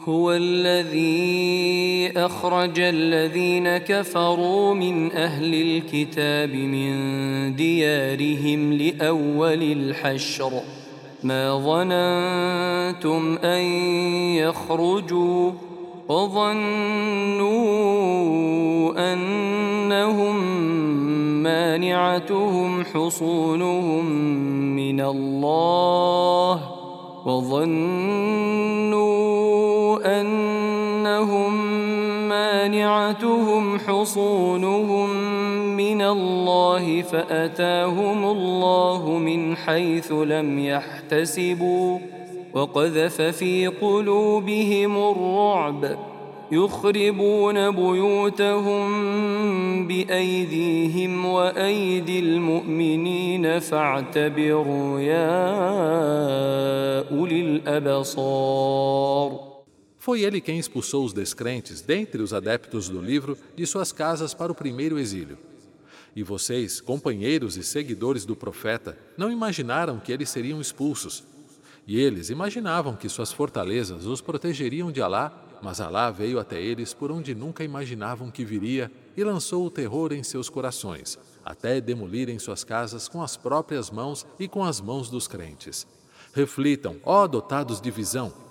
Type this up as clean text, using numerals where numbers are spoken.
هو الذي أخرج الذين كفروا من أهل الكتاب من ديارهم لأول الحشر ما ظننتم أن يخرجوا وظنوا أنهم مانعتهم حصونهم من الله فأتاهم الله من حيث لم يحتسبوا وقذف في قلوبهم الرعب يخربون بيوتهم بأيديهم وأيدي المؤمنين فاعتبروا يا أولي الأبصار. Foi ele quem expulsou os descrentes dentre os adeptos do livro de suas casas para o primeiro exílio. E vocês, companheiros e seguidores do profeta, não imaginaram que eles seriam expulsos. E eles imaginavam que suas fortalezas os protegeriam de Alá, mas Alá veio até eles por onde nunca imaginavam que viria e lançou o terror em seus corações, até demolirem suas casas com as próprias mãos e com as mãos dos crentes. Reflitam, ó dotados de visão,